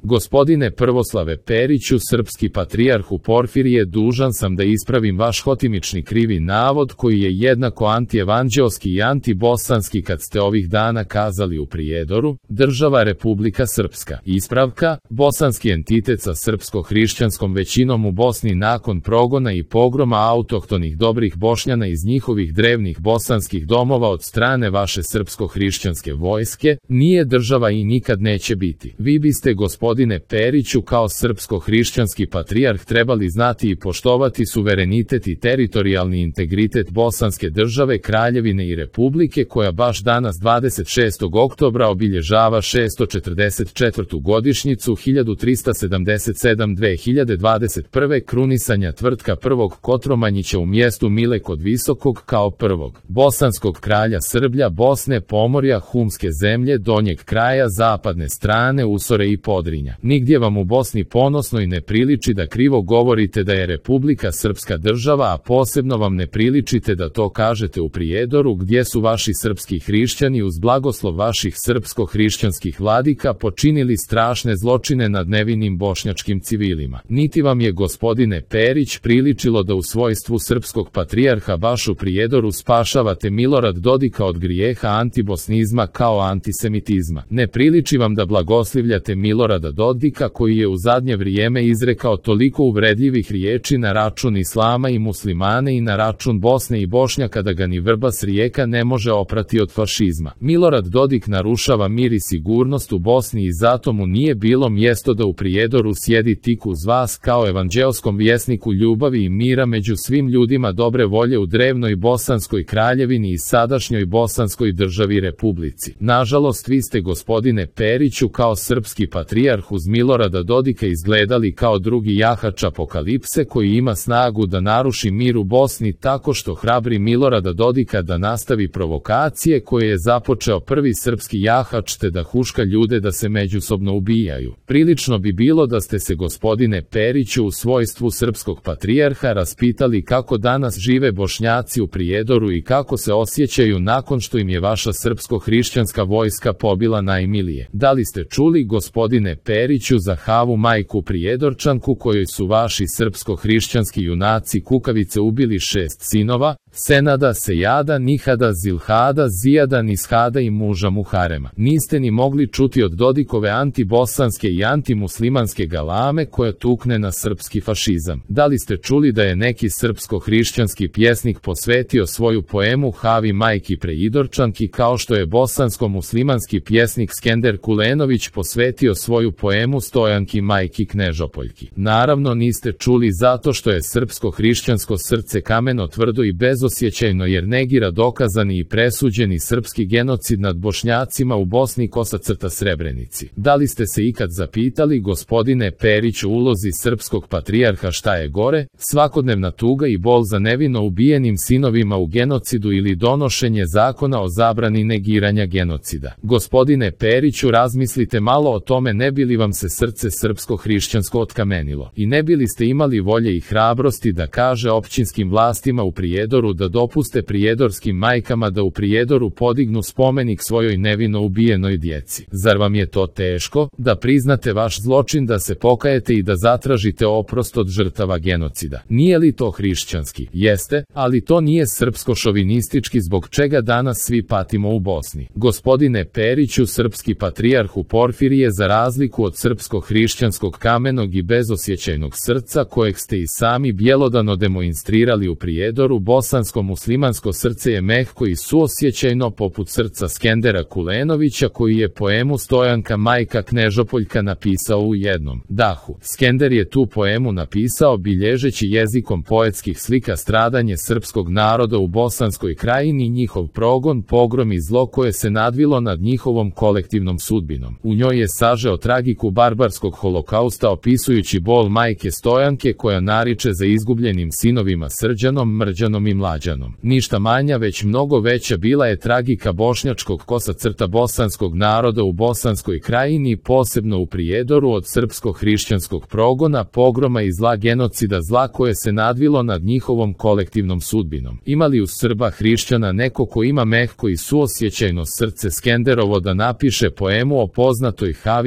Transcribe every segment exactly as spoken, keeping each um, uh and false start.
Gospodine Prvoslave Periću, srpski patrijarhu Porfirije, dužan sam da ispravim vaš hotimični krivi navod koji je jednako antievanđeoski i antibosanski kad ste ovih dana kazali u Prijedoru, država Republika Srpska. Ispravka, bosanski entitet sa srpsko-hrišćanskom većinom u Bosni nakon progona i pogroma autohtonih dobrih Bošnjana iz njihovih drevnih bosanskih domova od strane vaše srpsko-hrišćanske vojske, nije država i nikad neće biti. Vi biste, gospodine Periću, kao srpsko-hrišćanski patrijarh trebali znati i poštovati suverenitet i teritorijalni integritet bosanske države, kraljevine i republike koja baš danas dvadeset šestog oktobra obilježava šesto četrdeset četvrtu godišnjicu hiljadu trista sedamdeset sedam dve hiljade dvadeset prve krunisanja tvrtka prvog Kotromanjića u mjestu Mile kod Visokog kao prvog bosanskog kralja Srblja, Bosne, Pomorja, Humske zemlje, donjeg kraja, zapadne strane Usore i Podrinja. Nigdje vam u Bosni ponosno i ne priliči da krivo govorite da je Republika Srpska država, a posebno vam ne priličite da to kažete u Prijedoru gdje su vaši srpski hrišćani uz blagoslov vaših srpsko-hrišćanskih vladika počinili strašne zločine nad nevinim bošnjačkim civilima. Niti vam je, gospodine Perić, priličilo da u svojstvu srpskog patrijarha baš u Prijedoru spašavate Milorad Dodika od grijeha antibosnizma kao antisemitizma. Ne priliči vam da blagoslivljate Milorada Dodika koji je u zadnje vrijeme izrekao toliko uvredljivih riječi na račun islama i muslimane i na račun Bosne i Bošnjaka da ga ni vrba s rijeka ne može oprati od fašizma. Milorad Dodik narušava mir i sigurnost u Bosni i zato mu nije bilo mjesto da u Prijedoru sjedi tik uz vas kao evanđeoskom vjesniku ljubavi i mira među svim ljudima dobre volje u drevnoj bosanskoj kraljevini i sadašnjoj bosanskoj državi republici. Nažalost, vi ste, gospodine Periću, kao srpski patrijarh uz Milorada Dodika izgledali kao drugi jahač apokalipse koji ima snagu da naruši mir u Bosni tako što hrabri Milorada Dodika da nastavi provokacije koje je započeo prvi srpski jahač te da huška ljude da se međusobno ubijaju. Prilično bi bilo da ste se, gospodine Periću, u svojstvu srpskog patrijarha raspitali kako danas žive Bošnjaci u Prijedoru i kako se osjećaju nakon što im je vaša srpsko-hrišćanska vojska pobila najmilije. Da li ste čuli, gospodine Periću, za Havu majku Prijedorčanku kojoj su vaši srpsko-hrišćanski junaci kukavice ubili šest sinova, Senada, Sejada, Nihada, Zilhada, Zijada, Nishada i muža Muharema? Niste ni mogli čuti od Dodikove antibosanske i antimuslimanske galame koja tukne na srpski fašizam. Da li ste čuli da je neki srpsko-hrišćanski pjesnik posvetio svoju poemu Havi majki Prijedorčanki kao što je bosansko-muslimanski pjesnik Skender Kulenović posvetio svoju poemu Stojanki majki Knežopoljki? Naravno niste čuli zato što je srpsko-hrišćansko srce kameno tvrdo i bezosjećajno jer negira dokazani i presuđeni srpski genocid nad Bošnjacima u Bosni kosa crta Srebrenici. Da li ste se ikad zapitali, gospodine Periću, ulozi srpskog patrijarha šta je gore, svakodnevna tuga i bol za nevino ubijenim sinovima u genocidu ili donošenje zakona o zabrani negiranja genocida? Gospodine Periću, razmislite malo o tome, ne bi li vam se srce srpsko-hrišćansko otkamenilo i ne bi li ste imali volje i hrabrosti da kaže općinskim vlastima u Prijedoru da dopuste prijedorskim majkama da u Prijedoru podignu spomenik svojoj nevino ubijenoj djeci? Zar vam je to teško, da priznate vaš zločin, da se pokajete i da zatražite oprost od žrtava genocida? Nije li to hrišćanski? Jeste, ali to nije srpsko-šovinistički zbog čega danas svi patimo u Bosni. Gospodine Periću, srpski patrijarhu Porfirije, za razliku od srpsko-hrišćanskog kamenog i bezosjećajnog srca kojeg ste i sami bjelodano demonstrirali u Prijedoru, bosansko-muslimansko srce je mehko i suosjećajno poput srca Skendera Kulenovića koji je poemu Stojanka majka Knežopoljka napisao u jednom dahu. Skender je tu poemu napisao bilježeći jezikom poetskih slika stradanje srpskog naroda u Bosanskoj krajini, njihov progon, pogrom i zlo koje se nadvilo nad njihovom kolektivnom sudbinom. U njoj je sažeo tragiku barbarskog holokausta opisujući bol majke Stojanke koja nariče za izgubljenim sinovima Srđanom, Mrđanom i Mlađanom. Ništa manja, već mnogo veća bila je tragika bošnjačkog kosa crta bosanskog naroda u Bosanskoj krajini, posebno u Prijedoru, od srpsko-hrišćanskog progona, pogroma i zla genocida, zla koje se nadvilo nad njihovom kolektivnom sudbinom. Ima li uz Srba hrišćana neko ko ima mehko i suosjećajno srce Skenderovo da napiše poemu o poznatoj Havi majki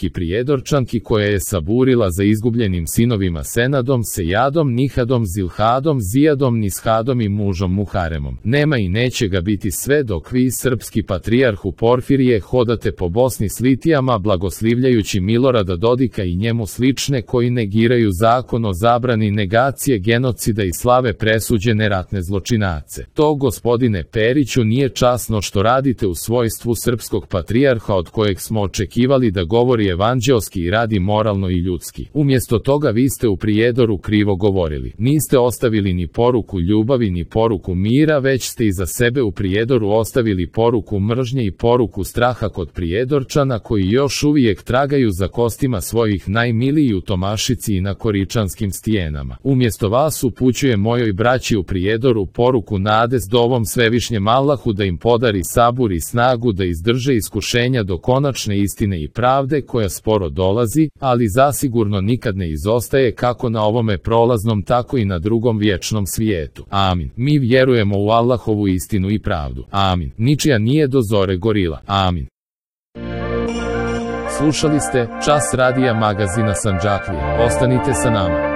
kući Prijedorčanki koja je saburila za izgubljenim sinovima Senadom, Sejadom, Nihadom, Zilhadom, Zijadom, Nishadom i mužom Muharemom. Nema i neće ga biti sve dok vi, srpski patrijarhu Porfirije, hodate po Bosni s litijama blagoslivljajući Milorada Dodika i njemu slične koji negiraju zakon o zabrani negacije genocida i slave presuđene ratne zločinace. To, gospodine Periću, nije časno što radite u svojstvu srpskog patrijarha od kojeg smo očekivali da govori evanđeoski i radi moralno i ljudski. Umjesto toga vi ste u Prijedoru krivo govorili. Niste ostavili ni poruku ljubavi ni poruku mira, već ste iza sebe u Prijedoru ostavili poruku mržnje i poruku straha kod Prijedorčana koji još uvijek tragaju za kostima svojih najmiliji u Tomašici i na Koričanskim stijenama. Umjesto vas upućujem mojoj braći u Prijedoru poruku nade s dovom svevišnjem Allahu da im podari sabur i snagu da izdrže iskušenja do konačne istine i pravde koja sporo dolazi, ali zasigurno nikad ne izostaje kako na ovome prolaznom tako i na drugom vječnom svijetu. Amin. Mi vjerujemo u Allahovu istinu i pravdu. Amin. Ničija nije do zore gorila. Amin. Slušali ste Čas radija magazina Sandžaklije. Ostanite sa nama.